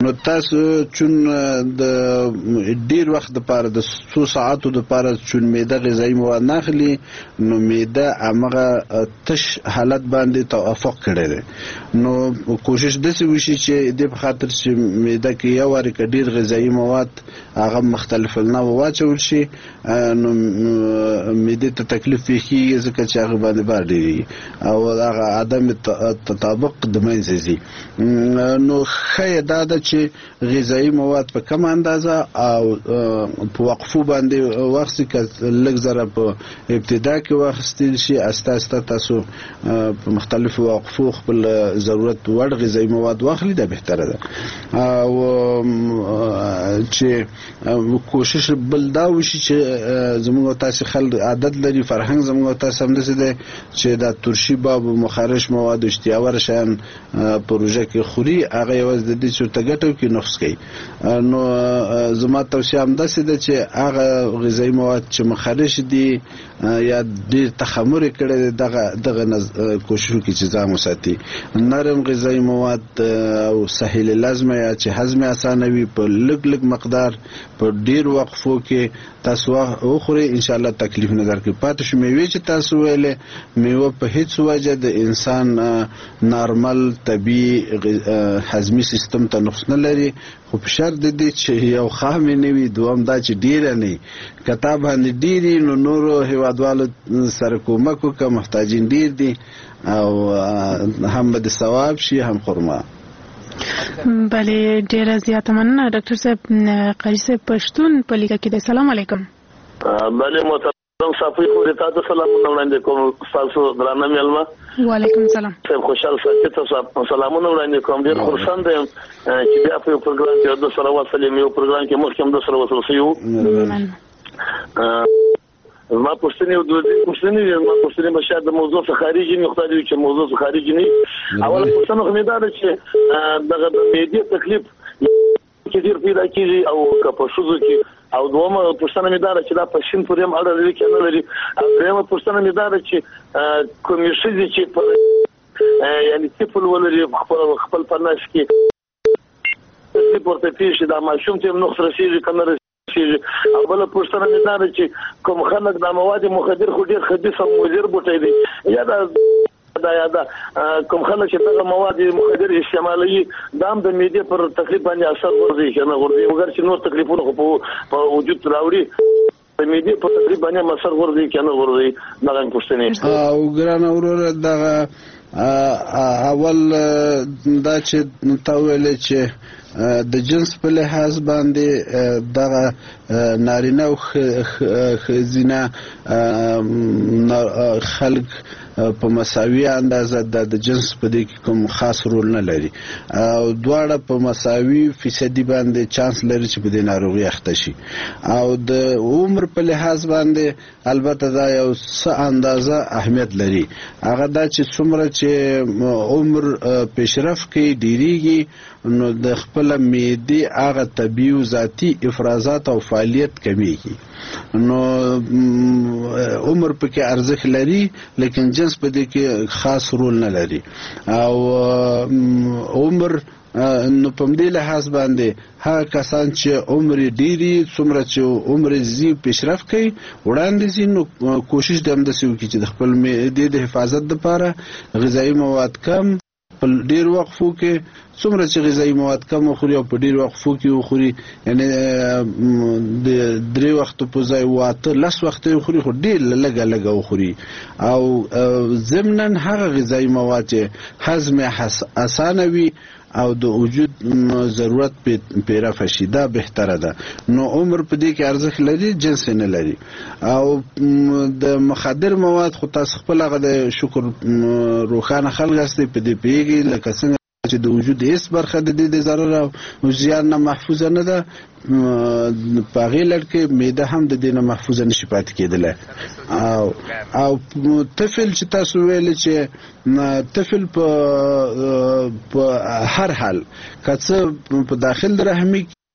نو تاسو چون د ډیر وخت لپاره د 2 ساعتو لپاره چون معده غذایی مواد نه اخلي نو معده هغه تش حالت باندې توافق کړی دی نو کوشش داسې وشي چې د په خاطر چې معده کې یو واری ډیر غذایی مواد هغه مختلف نه واچول شي نو معده ته تکلیف کیږي ځکه چې هغه باندې بار دی او هغه عدم تطابق د منځ زی نو خیر دا چې غذایی مواد په کم اندازه او په وقفو باندې واخصي که لږ ذره په ابتدا کې واخستل شي استه استه تاسو په مختلفو وقفو خپل ضرورت وړ غذایی مواد واخلي دا بهتره ده او چې کوشش بل دا وشي چې زموږ تاسو خلک عادت لري فرهنګ زموږ تاسو هم دسه ده چې دا ترشی باب مخارج مواد اشتیاور شان پروژه کې خوري هغه یوز د دې چې تګټو کې نفس کوي نو زما توصیه هم داسې ده چې هغه غذایی مواد چې مخارج دي یا ډیر تخمر کړي دغه کوشش وکړي چې ځان وساتي نرم غذایی مواد او سهل لازمه یا چې هضم اسانه وي په لږ لږ مقدار په ډیر وقفو کې تاسو وخوري ان شاء الله تکلیف نه درکې پاتې شو میوه چې تاسو ویلې میوه په هیڅ وجه د انسان نارمل طبيعي هضمي سیستم ته نقص نه لري خو په شرط د دې چې یو خام نه وي دوام دا چې ډیر نه کتاب باندې ډیری نو نورو هیوادوالو سره کومک وکړه محتاجین ډیر دي او هم د ثواب شي هم خرما بله ډیره زیاته مننه ډاکټر صاحب قاری صاحب پښتون په لیکه کې د سلام علیکم بله محترم صافي خو تاسو سلامونه وړاندې کوم تاسو درانه مېلمه وعلیکم السلام صاحب خوشحال ساتي تاسو سلامونه وړاندې کوم ډیر خوشاله یم چې بیا په پروګرام کې د سره وصلې یو پروګرام کې مخکې د سره وصل شو ما پوښتنه بشاید د موضوع څخه خارجي نه خدای چې موضوع څخه خارجي نه اوله پوښتنه خو مې دا ده چې دغه د میډیا تکلیف کثیر پیدا کیږي او که په شوزو کې او دومره پوښتنه مې دا ده چې دا په شین پورې هم اړه لري کې نه لري او دغه پوښتنه مې دا ده چې کومې چې په یعنی ټیپل ولري خپل پرناش کې چې پورته پیښه دا ماشوم ته نو سره کنه او بل پوښتنه مې دا ده چې کوم خلک د مواد مخدر خو ډیر خبيث او مضر بوټي دي یا دا کوم خلک چې دغه مواد مخدر استعمالوي دا هم د میډیا پر تکلیف باندې اثر ورځي کنه ورځي وګر چې نور تکلیفونه خو په وجود راوړي د میډیا په تکلیف باندې اثر ورځي کنه ورځي دا پوښتنه او ګران اورور دغه اول دا چې تاویل چې د جنس په لحاظ باندې دغه نارینه او ښځینه خلک په مساوي اندازه د جنس په دې کې کوم خاص رول نه لري او دواړه په مساوي فیصدي باندې چانس لري چې په دې ناروغي اخته شي او د عمر په لحاظ باندې البته دا یو څه اندازه اهمیت لري هغه دا چې څومره چې عمر پیشرفت کوي ډیریږي نو د خپل معدې هغه طبيعي او ذاتي افرازات او فعالیت کمیږي نو عمر پکې ارزښت لري لیکن جنس په دې کې خاص رول نه لري او عمر نو په دې لحاظ باندې هغه کسان چې عمر ډیری څومره چې عمر زی پیشرفت کوي وړاندې زی نو کوشش د همداسې وکړي چې د خپل معدې د حفاظت لپاره غذایی مواد کم په ډیر وقفو کې څومره چې غذایی مواد کم وخوري او په ډیر وقفو کې وخوري یعنی د 3 وختو په ځای واته لس وخت وخوري خو ډیر لږه وخوري او ضمناً هغه غذایی مواد چې هضم اسانه وي او د وجود ضرورت پیرا فشي دا بهتره ده نو عمر په دې کې ارزښت لري جنس نه لري او د مخدر مواد خو تاسو خپل هغه د شکر روخانه خلک است په دې پیږي لکه څنګه چې د وجود هیڅ برخه د دې د ضرر او زیان نه محفوظ نه ده په هغې لړ کې معده هم د دې نه محفوظ نشي پاتې کېدلی او طفل چې تاسو ویلې چې طفل په هر حال که څه په داخل رحمي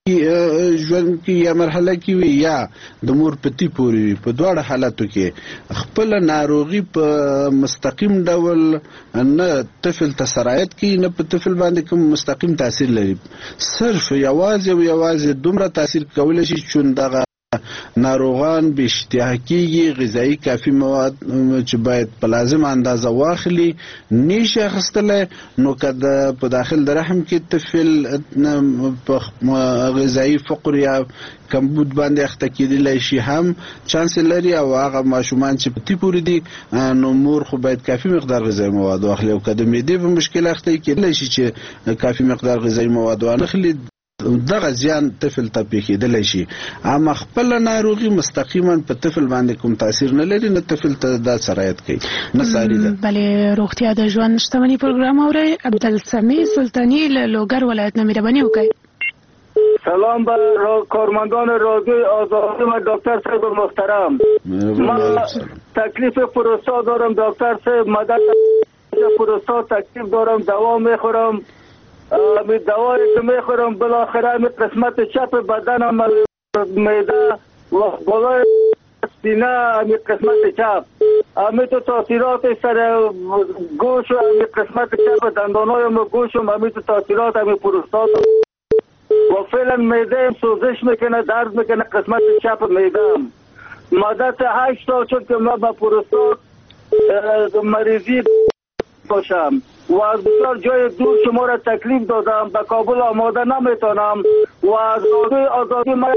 ژوند کې یا مرحله کې وي یا د مور پتی پورې وي، په دواړه حالاتو کې خپل ناروغي په مستقیم ډول نه طفل ته سرایت کوي، نه په طفل باندې کوم مستقیم تاثیر لري. صرف یوازې دومره تاثیر کولی شي چې دغه ناروغان به اشتها کیږي، غذایی کافي مواد چې باید په لازم اندازه واخلي نشي اخیستلی، نو که په داخل د رحم کې طفل په غذایی فقر یا کمبود باندې اخته کېدلی شي هم چانس لري، او هغه ماشومان چې په تی پورې دي نو مور خو باید کافي مقدار غذایی مواد واخلي، او که د معدې په مشکل اخته کېدلی شي چې کافي مقدار غذایی مواد وانخلي دغه زیان طفل ته پیښېدلی شي. اما خپل ناروغي مستقیما په طفل باندې کوم تاثیر نه لري، نه طفل ته دا سرایت کوي، نه ساري ده. بلې روغتیا د ژوند شتمني پروګرام اورئ. عبدالسمیع سلطانی له لوګر ولایت نه مهرباني وکړئ. سلام بر کارمندان رادیوی آزادی و دکتر صاحب محترم. من تکلیف پروستات دارم دکتر صاحب، مدد پروستات تکلیف دارم، دوا میخورم، می دوایی که میخورم بالاخره می قسمت چپ بدنم معده و بالای سینه می قسمت چپ می تو تاثیرات سر گوش و می قسمت چپ دندانایم و گوشم می تو تاثیرات می پروستات و فعلا معده سوزش میکنه، درد میکنه قسمت چپ معده. مدت 8 سال شد که من با پروستات مریضی باشم و از بسیار جای دور شما را تکلیف دادم، به کابل آماده نمیتونم و از آزادی من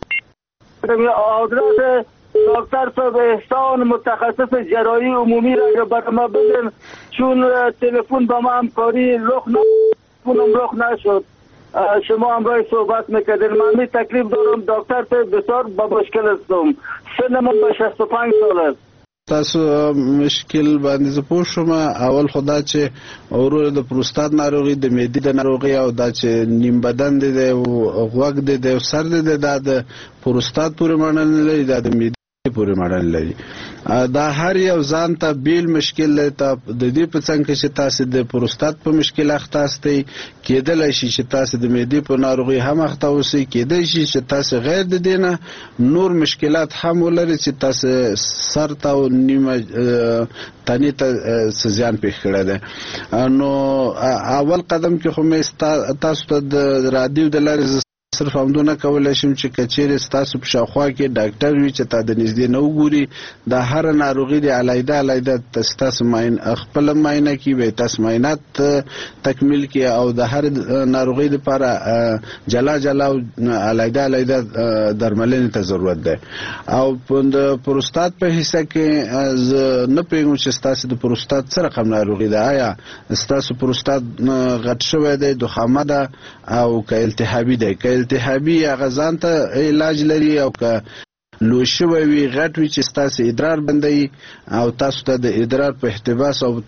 آدرس دکتر صاحب احسان متخصص جراحی عمومی را برای ما بدن، چون تلفن به ما همکاری رخ نشد. شما همراه صحبت میکردین، من می تکلیف دارم دکتر صاحب، بسیار با مشکل هستم، سنم به 65 سال است. تاسو مشکل باندې زه پوه شوم. اول خدا چې ورور د پروستات ناروغي، د معدې د ناروغي، او دا چې نیم بدن دی او غوږ دی او سر دی، دا د پروستات پورې مړنه لري، دا د معدې پورې مړنه لري. دا هر یو ځان ته بیل مشکل لري. د دې په څنګ کې چې تاسو د پروستات په مشکل اخته استئ، کېدلی شي چې تاسو د معدې په ناروغي هم اخته اوسئ، کېدلی شي چې تاسو غیر د دې نه نور مشکلات هم ولري چې تاسو سر ته او نیمه تنې ته څه زیان پېښ کړی دی. نو اول قدم کې خو مې تاسو ته د رادیو د لارې صرف همدونه کولی شم چې که چیرې ستاسو په شاوخوا کې ډاکټر وي چې تا د نږدې نه وګوري، د هره ناروغي د علیحده ستاسو خپله معاینه کړي، به تاسو معاینات تکمیل کړي، او د هر ناروغۍ دپاره جلا او علیحده درملنې ته ضرورت دی. او د پروستات په حصه کې زه نه پوهېږم چې ستاسو د پروستات څه رقم ناروغي ده. آیا ستاسو پروستات غټ شوی دی، دخامه ده، او که التهابي دی؟ که التهابي هغه ځان ته علاج لري، او که لوی شوی وي، غټ وي چې ستاسو ادرار بندوي او تاسو ته د ادرار په احتباس او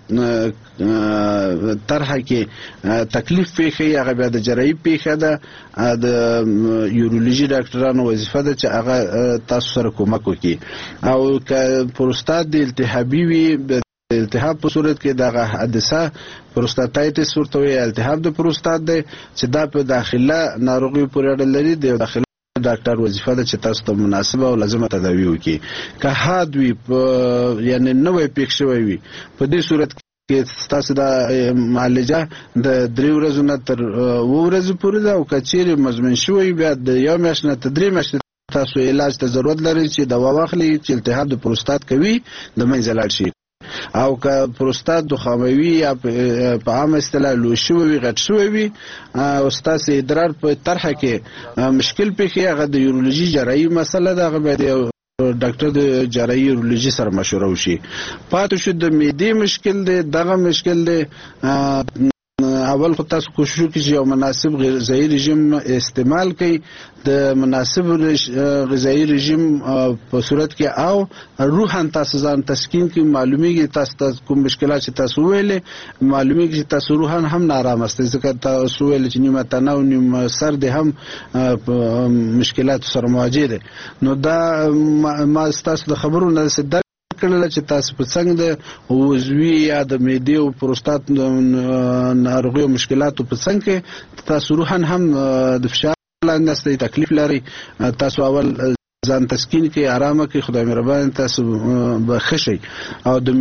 طرحه کې تکلیف پیښوي، هغه بیا د جراحي پیښه ده. د یورولوژي ډاکټرانو وظیفه ده چې هغه تاسو سره کومک وکړي. او که پروستات د التهابي وي، التهاب په صورت کې دغه حادثه پروستاتایتس ورته وایي، التهاب د پروستات دی چې دا په داخله ناروغي پورې اړه لري. د داخله ډاکټر وظیفه ده چې تاسو ته مناسبه او لازمه تداوی وکړي. که حاد وي، یعنی نوی پیښ شوی وي، په دې صورت کې تاسو دا معالجه د 3 ورځو نه تر 7 ورځو پورې ده. او که چیرې مزمن شوی، بیا د 1 میاشت نه تر 3 میاشتې تاسو علاج ته ضرورت لري چې دوا واخلي چې التهاب د پروستات کوي د منځه لاړ شي. او که پروستات دخاموي یا په عامه اصطلاح لوی شوی وي، غټ شوی وي، او ستاسو ادرار په طرحه کې مشکل پیښي، هغه د یورولوژي جراحي مسله ده، هغه باید ډاکټر د جراحي یورولوژي سره مشوره وشي. پاتې شو د معدې مشکل دی، دغه مشکل دی. اول خو تاسو کوشش وکړئ چې یو مناسب غذایي رژیم استعمال کړئ. د مناسب غذایي رژیم په صورت کې او روحاً تاسو ځان تسکین کې معلومیږي تاسو کوم مشکلات چې تاسو ویلې، معلومیږي چې تاسو روحاً هم نارامه استئ، ځکه تاسو ویل چې نیمه تنه او نیمه سر دې هم مشکلات سره مواجه دي. نو دا ما تاسو د خبرو نه کړل چې تاسو په څنګه د وزوی یا د معدې او پروستات، د ناروغیو مشکلاتو په څنګه تاسو روحاً هم د فشار لاندې استي تکلیف لري تاسو اول ځان تسکین کې آرامه کې خدای مهربان تاسو به خشي او د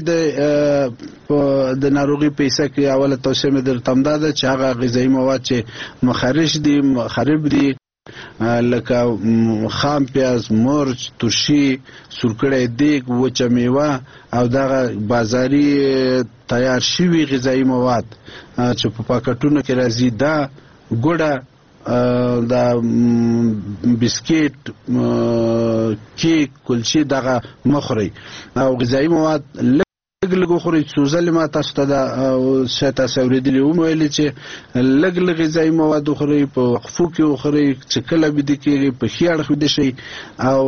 معدې د ناروغي پیسه کې اوله توصیه مې در تمداد چې هغه غذایی مواد چې مخارج دي مخرب دي لکه خام پیاز مرچ ترشي سورکړی دیګ وچه میوه او دغه بازاري تیار شوي غذایی مواد چې په پاکټونو کې راځي دا ګوډه دا بسکټ کیک کلچې دغه مخوري او غذایی مواد لګ خوري سوزل ما تاسو ته دا شته سوریدلی ومویل چې لګ غذایی مواد خوري په وقفو کې خوري چې کله به د کې په خیاړ خو دي شي او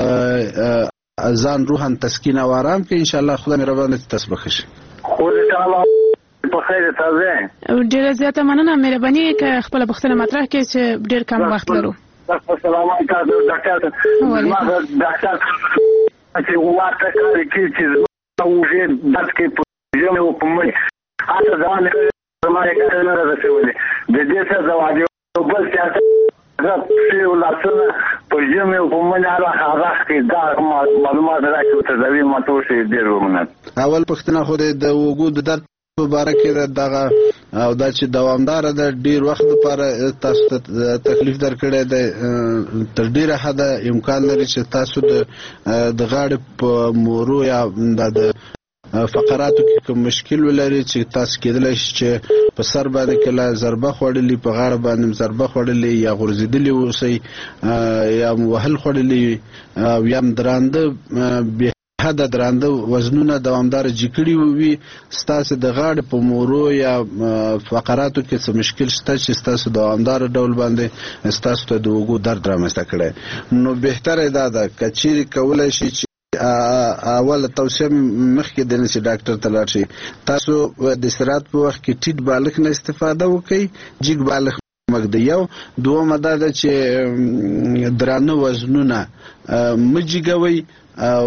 ځان روحان تسکین او آرام کې ان شاء الله خدای مهربان تاسو بخښي خو تعالی په خیر تازه ډیره زیاته مننه مهرباني که خپل بختنه مطرح کې چې ډیر کم وخت لرو السلام علیکم ډاکټر ما ډاکټر چې وواته کوي چې уже датские пожемы упомни а то да не має не розсилили ведеться завадив бо ця за силасна пожемы упомни арахки да معلومات راکړو ته ځوی ماتوشي ډیرونه اول پښتنه خو د وګود درد مبارکه دغه او دا چې دوامدار ده ډیر وخت لپاره تاسو ته تکلیف درکړی دی تر ډیره حده امکان لري چې تاسو د غاړې په مورو یا د فقراتو کې کوم مشکل ولري چې تاسو کېدلی شي چې په سر باندې کله ضربه خوړلې په غاړه باندې ضربه خوړلې یا غورځېدلې اوسئ یا وهل خوړلې او یا درانده حد درانده وزنونه دوامدار جګړې وي ستاسو د غاړې په مورو یا فقراتو کې څه مشکل شته چې ستاسو دوامدار ډول باندې ستاسو ته د وګو درد رامنځته کړي نو بهتره ده کچېرې کولای شي چې اول توصیه مخکې د نسی ډاکټر ته لاړ شي تاسو د استراحت په وخت کې ټیټ بالغ نه استفاده وکړئ جګ بالغ مګد یو دومره ده چې درانه وزنونه مجګوي او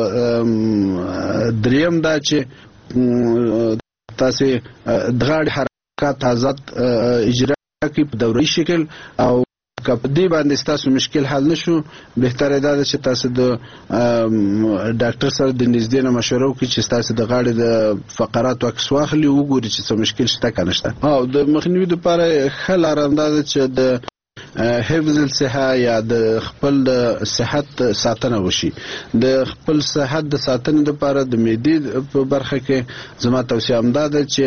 دریم دا چې تاسو د غاړې حرکات آزاد اجرا کوي په دوري شکل او کله دې باندې تاسو مشکل حل نشو بهتره ده چې تاسو د ډاکټر سره د نږدې نه مشوره وکړئ چې تاسو د غاړې د فقراتو عکس واخلي وګورئ چې څه مشکل شته کنه شته او د مخنیوي لپاره خل آرامدار چې د حفظ الصحه یا د خپل صحت ساتنه وشي د خپل صحت د ساتنې لپاره د معدې په برخه کې زما توصیه هم ده چې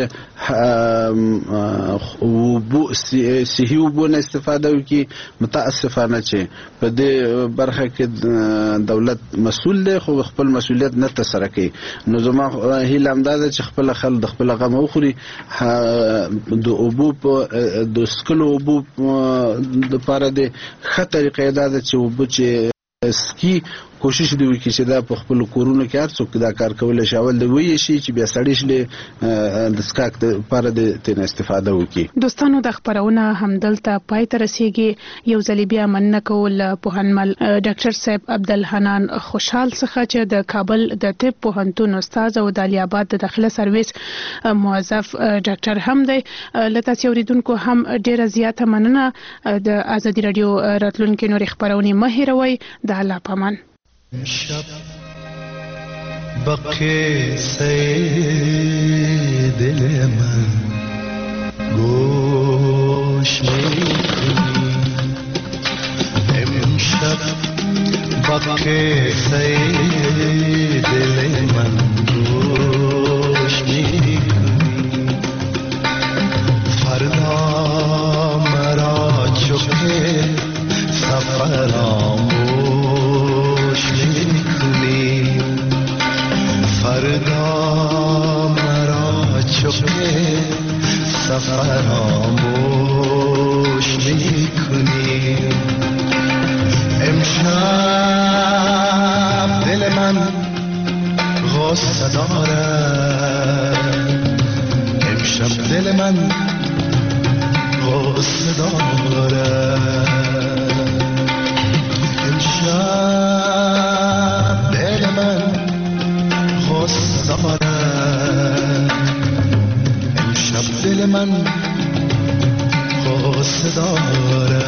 صحي اوبو نه استفاده وکړي متاسفانه چې په دې برخه کې دولت مسؤل دی خو خپل مسؤلیت نه ترسره کوي نو زما هیله هم ده چې خپل خلک د خپل غم وخوري د اوبو د سکلو اوبو د پاره د خطر قاعده چې وبو چې سکی کوشش دی وکړي چې دا په خپل کورونو کې هر څوک دا کار کولای شي اول د وی شي چې بیا سړی شله د سکاک لپاره د تن استفاده وکړي دوستانو د خبرونه همدلته پای ته رسیدي یو ځل بیا مننه کول په هنمل ډاکټر صاحب عبدالحنان خوشحال څخه چې د کابل د طب پوهنتون استاد او د الیاباد د داخله سرویس موظف ډاکټر هم دی لته اوریدونکو هم ډیره زیاته مننه د ازادي رادیو راتلونکو نور خبرونه مهیروي د الله پامان شب بقی سے دل من گوش میکنی امشب بقی سے دل من گوش میکنی فردا مرا چکه سفرام فردا مرا چپه سفراموش میکنی امشب دل من غصه دارد امشب دل من غصه دارد امشب دل من غصه دارد امشب دل من غصه دارد